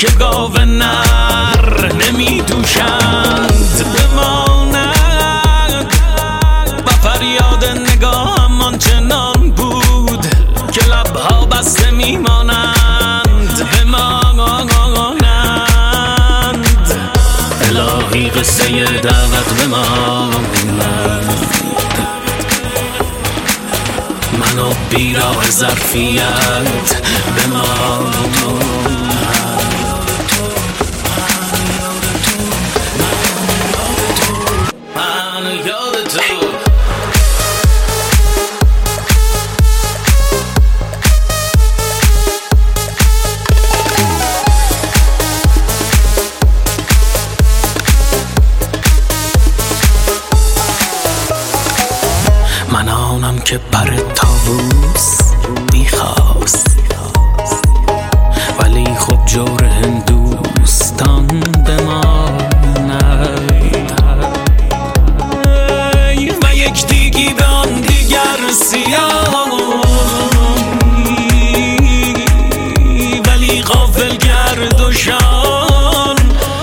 که گاو نر نمی دوشند بماند با فریاد نگاهم آنچنان بود که لبها بسته میمانند بمانند الهی قصه دعوت بماند منو بیراه ظرفیت بماند من آنم که بر طاووس بیخواست ولی خب جور هندوستان بماند و یک دیگی به آن دیگر سیاهی ولی غافل گرد و شان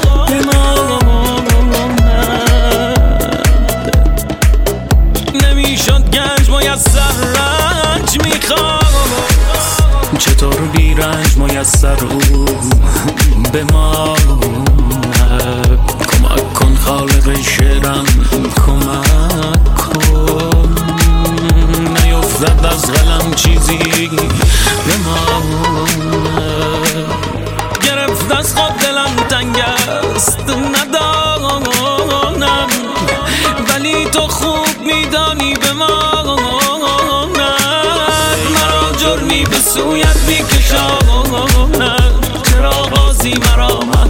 نمیشد گنج میسر رنج میخواست چطور بی رنج میسر او بماند کمک کن خالق شعرم کمک کن نیفتد از قلم چیزی بماند گرفت از خود دلم تنگ است ندانم ولی تو خوب میدانی بماند مرا جرمی به سویت میکشاند چرا بازی مرا